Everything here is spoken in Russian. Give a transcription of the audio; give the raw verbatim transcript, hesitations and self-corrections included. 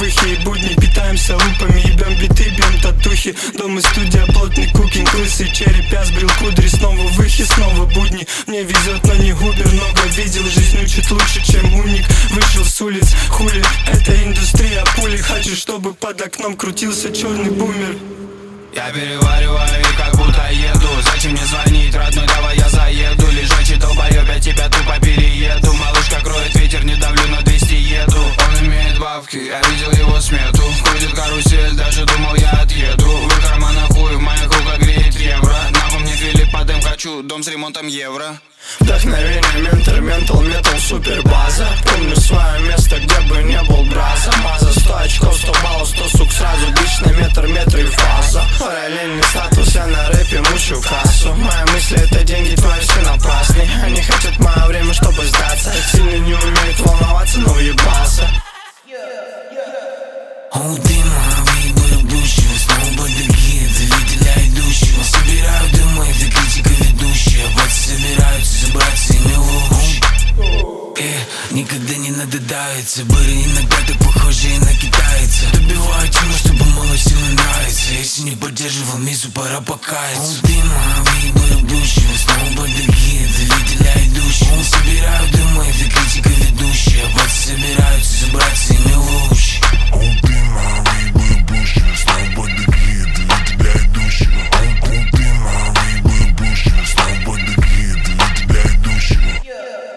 духе и будни. Питаемся лупами, ебем биты, бьем татухи. Дом и студия, плотный кукинг, лысый череп, я сбрил кудри. Снова выхи, снова будни. Мне везет, но не губер. Много видел, жизнь учит лучше, чем уник. Вышел с улиц, хули, это индустрия пули. Хочу, чтобы под окном крутился черный бумер. Я перевариваю и как будто еду. Зачем мне звонить, родной, давай я заеду. Лежачий долбоёб, я тебя тупо перееду. Малышка кроет ветер, не давлю, на двести еду. Он имеет бабки, я видел его смету. Крутит карусель, даже думал я отъеду. В карманах хуй, в моих руках греет евро. Нахуй мне Филипп Подем, хочу дом с ремонтом евро. Вдохновение, ментор, ментал, метал, супер база. Помню свое место, где бы не был браза. Маза, сто очков, сто баллов, сто сук сразу. Бич на метр, метр и фаза. Параллельный статус, я на рэпе мучу кассу. Мои мысли это деньги, твои все напрасны. Они хотят мое время, чтобы сдаться. Сильно не умеют волноваться, но уебался. Видели идущего, собираю дымы, это критика ведущая. Братья собираются забраться ими луч. э, Никогда не надо давиться. Были иногда так похожие на китайца. Добиваю тему, чтобы мало сильно нравится. Если не поддерживал миссу, пора покаяться. будущего, снова подыги, видели идущего. Собираю дымы, это критика ведущая. Братья собираются забраться